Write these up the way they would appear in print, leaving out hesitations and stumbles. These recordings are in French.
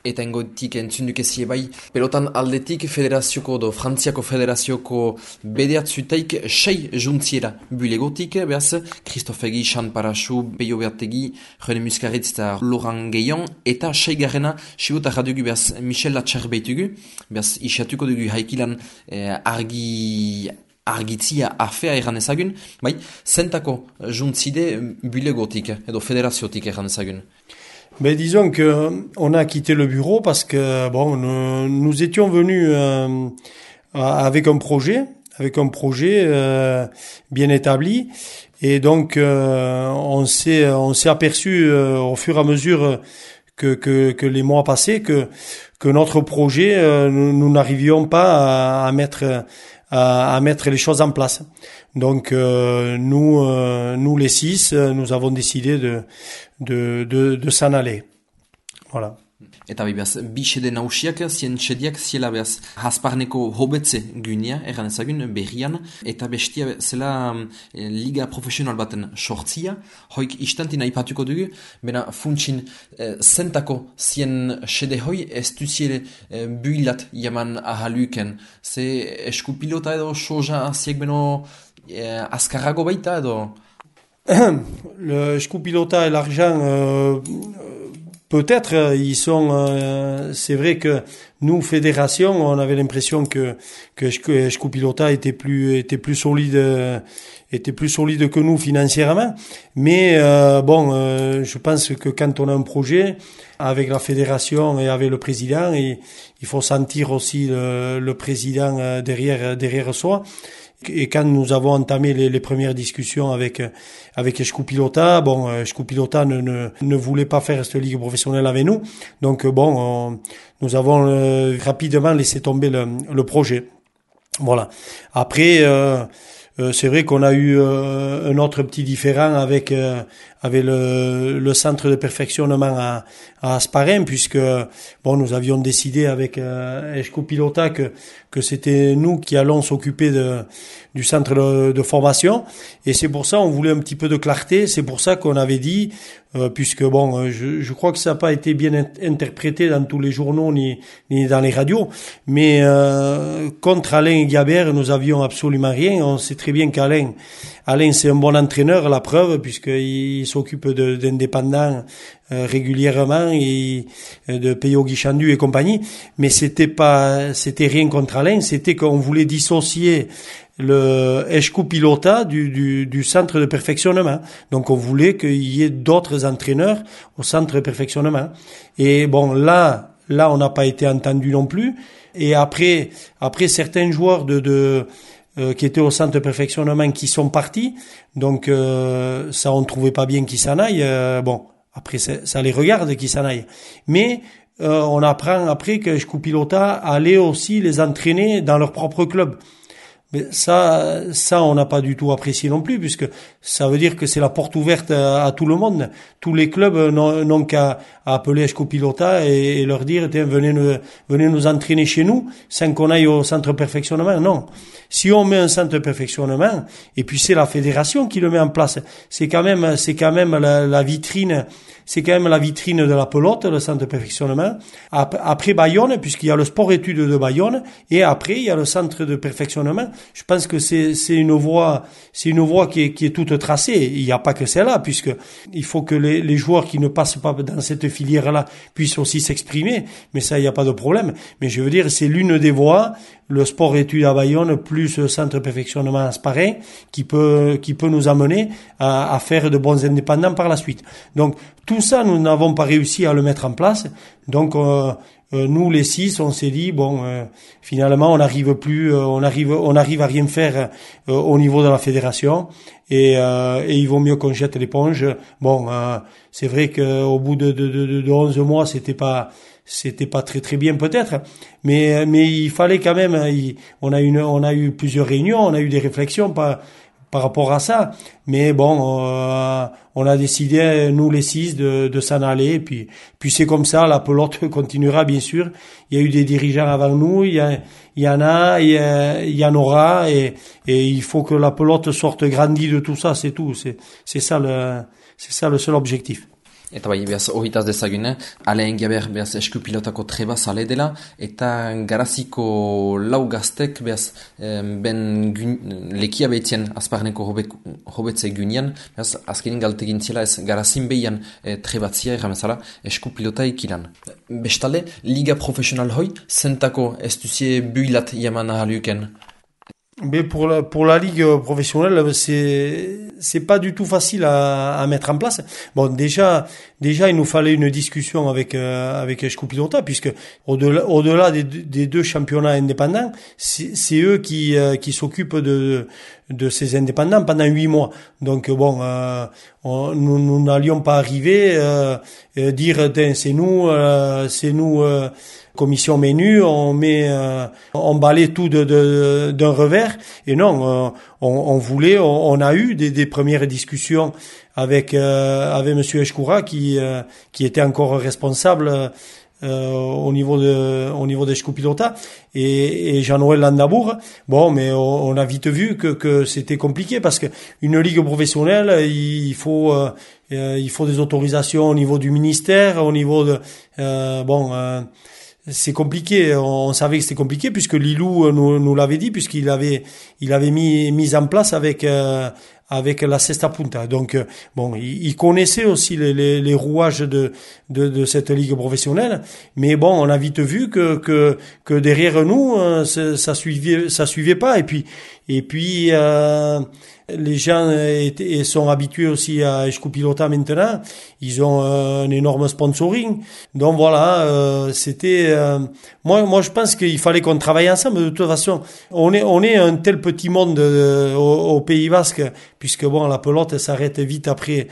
Eta engotik entzunduk ezie bai, pelotan aldetik federazioko do Frantziako federazioko bedeatzutaik 6 juntziera bulegotik, behaz, Christophe Egi, Xan Parasu, Peio Beategi, René Muscaritz eta Laurent Guéillon, eta 6 garrena sigotarra dugu, behaz, Michel Latxar behitugu, behaz, isiatuko dugu haikilan argitzia afea erran ezagun, bai, zentako juntzide bulegotik, edo federaziotik erran ezagun. Mais disons que on a quitté le bureau parce que bon, nous étions venus avec un projet bien établi, et donc on s'est aperçu au fur et à mesure que les mois passaient que notre projet nous n'arrivions pas à mettre les choses en place. Donc nous les 6, nous avons décidé de s'en aller. Voilà. Eta behaz, bi sede nausiak, zien sediak ziela behaz, hasparneko hobetze gynia, erran ezagun, berrian, eta bestia zela liga profesional baten sortzia, hoik istantina ipatuko dugu, bena funtsin zentako zien sede hoi ez duziele builat jaman ahaluken, ze eskupilota edo soja ziek beno azkarrago baita edo? Le escupilota et l'argent, peut-être ils sont. C'est vrai que nous fédération, on avait l'impression que Escupilota était plus solide que nous financièrement. Mais je pense que quand on a un projet avec la fédération et avec le président, il faut sentir aussi le président derrière soi. Et quand nous avons entamé les premières discussions avec Escupilota, Escupilota ne voulait pas faire cette ligue professionnelle avec nous. Donc nous avons rapidement laissé tomber le projet. Voilà. Après c'est vrai qu'on a eu un autre petit différend avec le centre de perfectionnement à Hasparren, puisque nous avions décidé avec Escupilota que c'était nous qui allons s'occuper du centre de formation, et c'est pour ça on voulait un petit peu de clarté. C'est pour ça qu'on avait dit, puisque je crois que ça n'a pas été bien interprété dans tous les journaux ni dans les radios, mais contre Alain et Guibert nous avions absolument rien. On sait très bien qu'Alain c'est un bon entraîneur, la preuve, puisqu'il s'occupe d'indépendants régulièrement, et de Peyo Guichandu et compagnie. Mais c'était rien contre Alain, c'était qu'on voulait dissocier le Escupilota du centre de perfectionnement. Donc on voulait qu'il y ait d'autres entraîneurs au centre de perfectionnement. Et là on n'a pas été entendu non plus. Et après certains joueurs qui étaient au centre de perfectionnement qui sont partis, donc ça on trouvait pas bien qu'ils s'en aillent. Après ça les regarde qu'ils s'en aillent. Mais on apprend après que Escupilota allait aussi les entraîner dans leur propre club. Mais ça on n'a pas du tout apprécié non plus, puisque ça veut dire que c'est la porte ouverte à tout le monde. Tous les clubs n'ont qu'à appeler Escupilota et leur dire tiens, venez nous entraîner chez nous sans qu'on aille au centre de perfectionnement. Non. Si on met un centre de perfectionnement, et puis c'est la fédération qui le met en place, c'est quand même la vitrine. C'est quand même la vitrine de la pelote, le centre de perfectionnement. Après Bayonne, puisqu'il y a le sport-études de Bayonne, et après il y a le centre de perfectionnement. Je pense que c'est une voie qui est toute tracée. Il n'y a pas que celle-là, puisque il faut que les joueurs qui ne passent pas dans cette filière-là puissent aussi s'exprimer. Mais ça, il n'y a pas de problème. Mais je veux dire, c'est l'une des voies, le sport-études à Bayonne plus le centre de perfectionnement à Hasparren, qui peut nous amener à faire de bons indépendants par la suite. Donc tout ça, nous n'avons pas réussi à le mettre en place. Donc nous les 6, on s'est dit finalement on arrive à rien faire au niveau de la fédération, et il vaut mieux qu'on jette l'éponge. C'est vrai qu'au bout de 11 mois, c'était pas très très bien peut-être, mais il fallait quand même. On a eu plusieurs réunions, on a eu des réflexions par rapport à ça, mais on a décidé nous les 6 de s'en aller, puis c'est comme ça. La pelote continuera bien sûr. Il y a eu des dirigeants avant nous, il y en aura, et il faut que la pelote sorte grandie de tout ça, c'est tout. C'est ça le seul objectif. Eta bai, behaz, ohitaz dezagune, aleen gaber, behaz, eskupilotako treba zale dela, eta garaziko lau gaztek, behaz, lekia behitzen azparneko hobetze gunean, behaz, azkenin galtegin zela ez garazin behian trebatzia, erramezala, eskupilota ikilan. Bestale, liga profesional hoi, zentako ez duzie builat yaman ahaluken? Mais pour la ligue professionnelle, c'est pas du tout facile à mettre en place. Bon, déjà, il nous fallait une discussion avec Escupilota, puisque au-delà des deux championnats indépendants, c'est eux qui s'occupent de ces indépendants pendant 8 mois. Donc bon, nous n'allions pas arriver dire c'est nous commission menu, on balait tout d'un revers. Et non, on a eu des premières discussions avec Monsieur Eskoura qui était encore responsable au niveau de Escupilota et Jean-Noël Landabourg. Bon, mais on a vite vu que c'était compliqué parce que une ligue professionnelle, il faut des autorisations au niveau du ministère, au niveau de c'est compliqué. On savait que c'était compliqué puisque Lilou nous l'avait dit, puisqu'il avait mis en place avec la Cesta Punta. Donc bon, il connaissait aussi les rouages de cette ligue professionnelle, mais bon, on a vite vu que derrière nous ça suivait pas. Et puis les gens sont habitués aussi à Escupilota maintenant. Ils ont un énorme sponsoring. Donc voilà, c'était moi je pense qu'il fallait qu'on travaille ensemble. De toute façon, on est un tel petit monde au Pays Basque, puisque bon, la pelote s'arrête vite après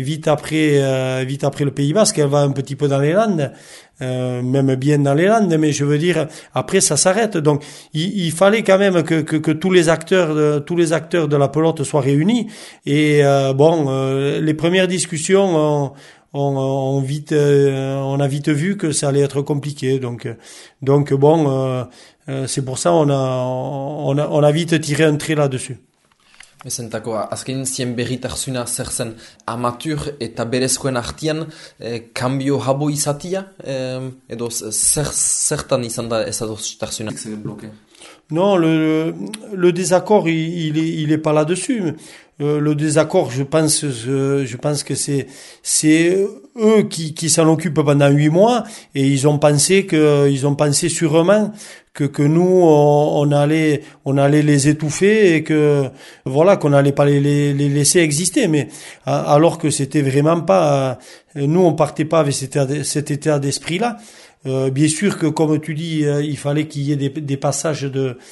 le Pays Basque. Elle va un petit peu dans les Landes. Même bien dans les Landes, mais je veux dire, après ça s'arrête. Donc il fallait quand même que tous les acteurs de la pelote soient réunis. Et les premières discussions on a vite vu que ça allait être compliqué. Donc bon, c'est pour ça on a vite tiré un trait là-dessus. Zentako, azkenin zien berritarsuna zer zen amateur eta berezkoen artian kambio habo izatia, edo zertan izan da ez adostarsuna? Non, le désaccord, il est pas là-dessus. Le désaccord, je pense que c'est eux qui s'en occupent pendant 8 mois et ils ont pensé sûrement que nous on allait les étouffer et que voilà, qu'on allait pas les laisser exister, mais alors que c'était vraiment pas, nous on partait pas avec cet état d'esprit là. Bien sûr que, comme tu dis, il fallait qu'il y ait des passages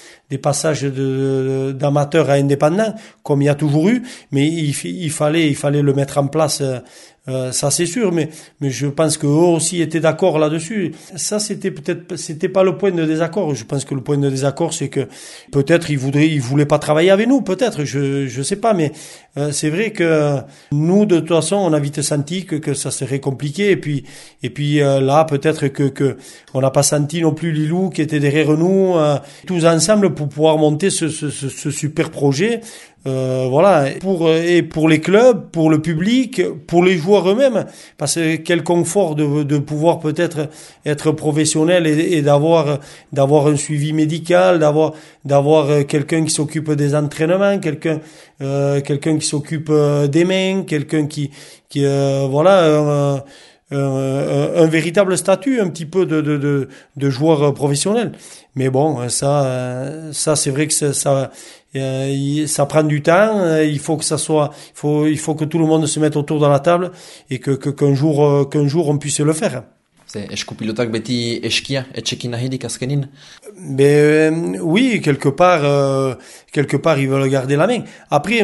d'amateurs à indépendants, comme il y a toujours eu, mais il fallait le mettre en place. Ça c'est sûr, mais je pense qu'eux aussi étaient d'accord là-dessus. Ça c'était pas le point de désaccord. Je pense que le point de désaccord c'est que peut-être ils voulaient pas travailler avec nous, peut-être, je sais pas, mais c'est vrai que nous de toute façon on a vite senti que ça serait compliqué et puis là peut-être que on n'a pas senti non plus Lilou qui était derrière nous tous ensemble pour pouvoir monter ce super projet. Voilà, pour les clubs, pour le public, pour les joueurs eux-mêmes, parce que quel confort de pouvoir peut-être être professionnel et d'avoir un suivi médical, d'avoir quelqu'un qui s'occupe des entraînements, quelqu'un qui s'occupe des mains, quelqu'un qui voilà, un véritable statut un petit peu de joueur professionnel. Mais bon, ça c'est vrai que ça prend du temps. Il faut que ça soit, il faut que tout le monde se mette autour de la table et qu'un jour on puisse le faire. C'est eskupilotak beti eskia etxekin ahidik azkenin? Oui, quelque part ils veulent garder la main. Après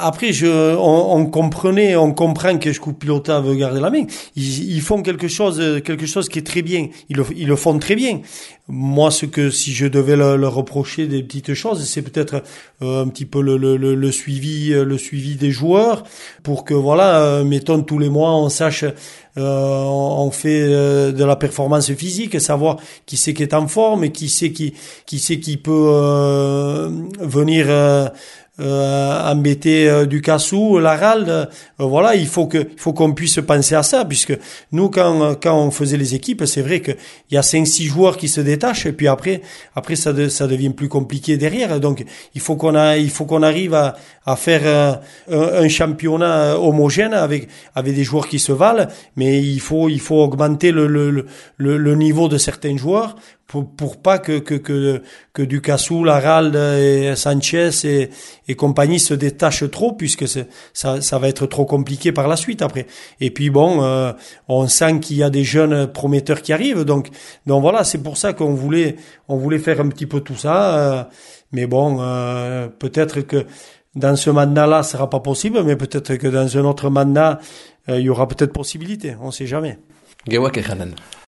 on comprend que Escupilota veut garder la main. Ils font quelque chose qui est très bien. Ils le font très bien. Moi, si je devais leur reprocher des petites choses, c'est peut-être un petit peu le suivi des joueurs, pour que voilà, mettons tous les mois on sache, on fait de la performance physique, savoir qui est en forme et qui peut venir embêter Ducassou, Laralde. Voilà, il faut qu'on puisse penser à ça, puisque nous, quand on faisait les équipes, c'est vrai que il y a 5-6 joueurs qui se détachent, et puis après ça devient plus compliqué derrière. Donc il faut qu'on arrive à faire un championnat homogène avec des joueurs qui se valent, mais il faut augmenter le niveau de certains joueurs pour pas que Ducassou, Laralde et Sanchez et compagnie se détachent trop, puisque ça va être trop compliqué par la suite après. Et puis bon, on sent qu'il y a des jeunes prometteurs qui arrivent, donc voilà, c'est pour ça qu'on voulait faire un petit peu tout ça, mais bon, peut-être que dans ce mandat-là, ce sera pas possible, mais peut-être que dans un autre mandat, il y aura peut-être possibilité, on sait jamais. Gewak eranen.